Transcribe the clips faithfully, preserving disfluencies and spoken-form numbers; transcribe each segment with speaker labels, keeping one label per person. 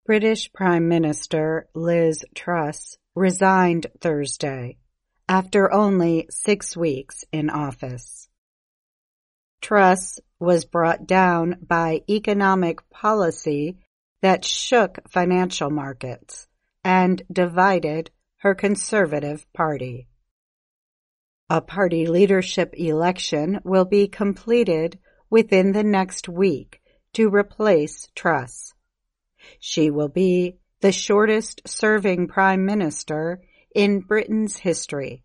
Speaker 1: British Prime Minister Liz Truss resigned Thursday after only six weeks in office. Truss was brought down by economic policy that shook financial markets and divided her Conservative Party. A party leadership election will be completed within the next week to replace Truss. She will be the shortest-serving Prime Minister in Britain's history.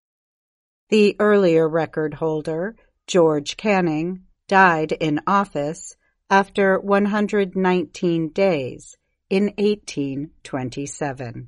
Speaker 1: The earlier record holder, George Canning, died in office after one hundred nineteen days in eighteen twenty-seven.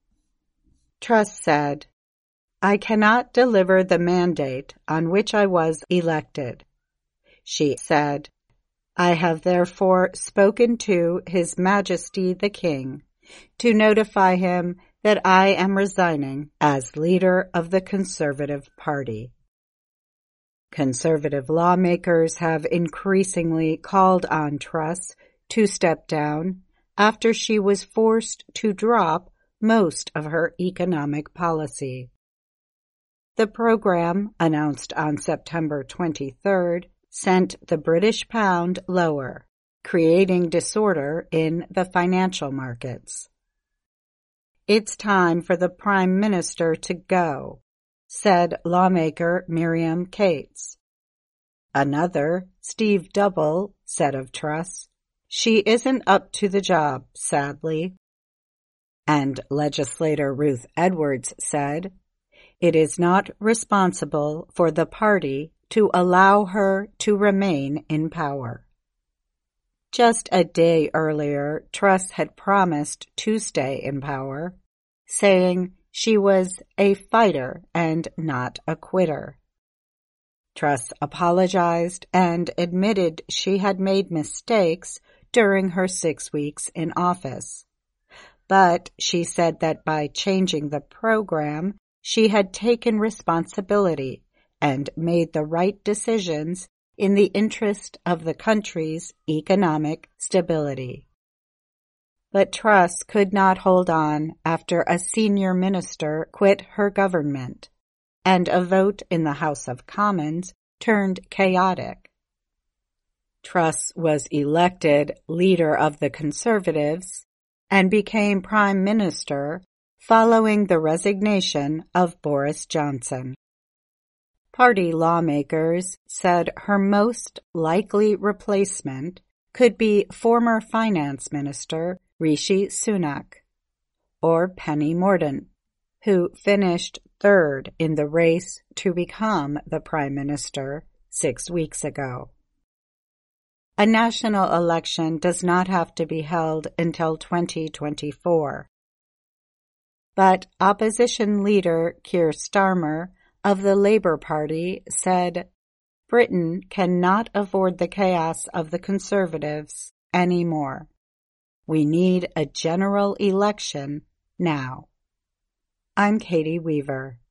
Speaker 1: Truss said, "I cannot deliver the mandate on which I was elected." She said, "I have therefore spoken to His Majesty the King to notify him that I am resigning as leader of the Conservative Party." Conservative lawmakers have increasingly called on Truss to step down after she was forced to drop most of her economic policy. The program, announced on September twenty-third, sent the British pound lower, creating disorder in the financial markets. "It's time for the Prime Minister to go," said lawmaker Miriam Cates. Another, Steve Double, said of Truss, "She isn't up to the job, sadly." And legislator Ruth Edwards said, "It is not responsible for the party to allow her to remain in power." Just a day earlier, Truss had promised to stay in power, saying she was a fighter and not a quitter. Truss apologized and admitted she had made mistakes during her six weeks in office. But she said that by changing the program, she had taken responsibility and made the right decisions in the interest of the country's economic stability. But Truss could not hold on after a senior minister quit her government, and a vote in the House of Commons turned chaotic. Truss was elected leader of the Conservatives and became Prime Minister following the resignation of Boris Johnson. Party lawmakers said her most likely replacement could be former Finance Minister Rishi Sunak or Penny Mordaunt, who finished third in the race to become the Prime Minister six weeks ago. A national election does not have to be held until twenty twenty-four. But opposition leader Keir Starmer of the Labour Party said, "Britain cannot afford the chaos of the Conservatives anymore. We need a general election now." I'm Katie Weaver.